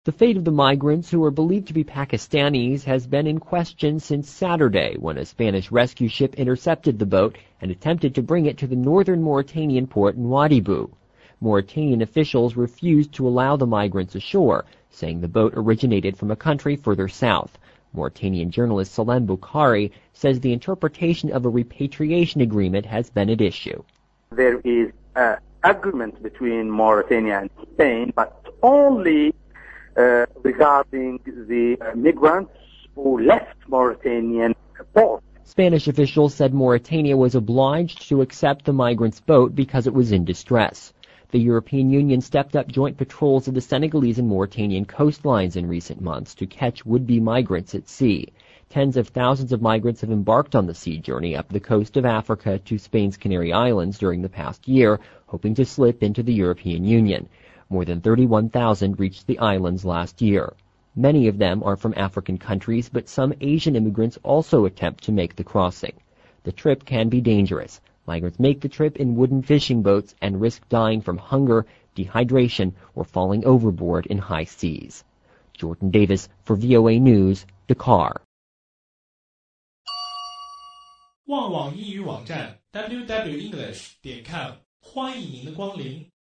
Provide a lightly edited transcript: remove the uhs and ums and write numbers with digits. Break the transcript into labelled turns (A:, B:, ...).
A: The fate of the migrants, who are believed to be Pakistanis, has been in question since Saturday, when a Spanish rescue ship intercepted the boat and attempted to bring it to the northern Mauritanian port Nouadhibou. Mauritanian officials refused to allow the migrants ashore, saying the boat originated from a country further south. Mauritanian journalist Salem Bukhari says the interpretation of a repatriation agreement has been at issue.
B: There is an agreement between Mauritania and Spain, but only regarding the migrants who left Mauritanian port.
A: Spanish officials said Mauritania was obliged to accept the migrants' boat because it was in distress. The European Union stepped up joint patrols of the Senegalese and Mauritanian coastlines in recent months to catch would-be migrants at sea. Tens of thousands of migrants have embarked on the sea journey up the coast of Africa to Spain's Canary Islands during the past year, hoping to slip into the European Union. More than 31,000 reached the islands last year. Many of them are from African countries, but some Asian immigrants also attempt to make the crossing. The trip can be dangerous. Migrants make the trip in wooden fishing boats and risk dying from hunger, dehydration, or falling overboard in high seas. Jordan Davis for VOA News, Dakar.
C: 旺旺英语网站 www.english.com 欢迎您的光临。